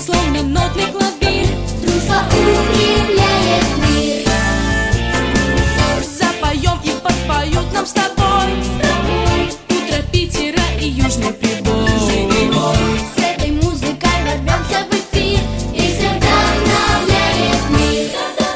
словно нотный клавир. Дружба укрепляет мир. Запоем и подпоют нам с тобой утро Питера и южный прибой. С этой музыкой ворвемся в эфир, и все вдохновляет мир.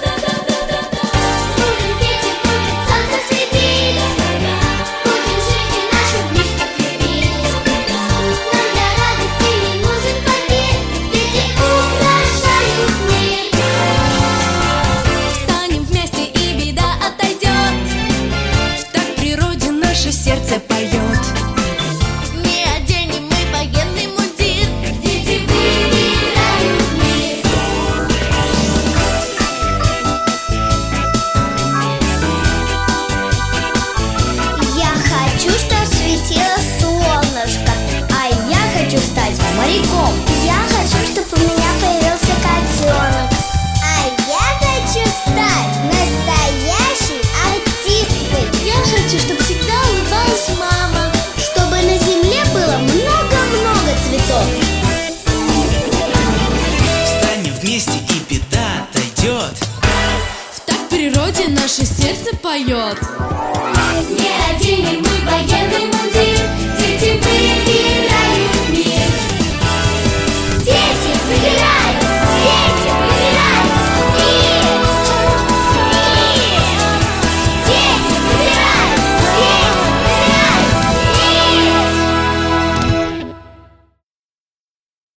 Будем петь и будет солнце светить, будем жить и нашу близких любить. Нам для радости не нужен папир, дети украшают мир. Встанем вместе, и беда отойдет. Так в природе наше сердце поет. Не оденем мы военный мундир, дети выбирают мир. Я хочу, чтоб светило солнышко, а я хочу стать моряком. Я хочу, чтоб у меня появился котенок, а я хочу стать настоящей артисткой. Я хочу, чтобы всегда улыбалась мама, чтобы на земле было много-много цветов. Встанем вместе, и беда отойдет. Так в природе наше сердце поет.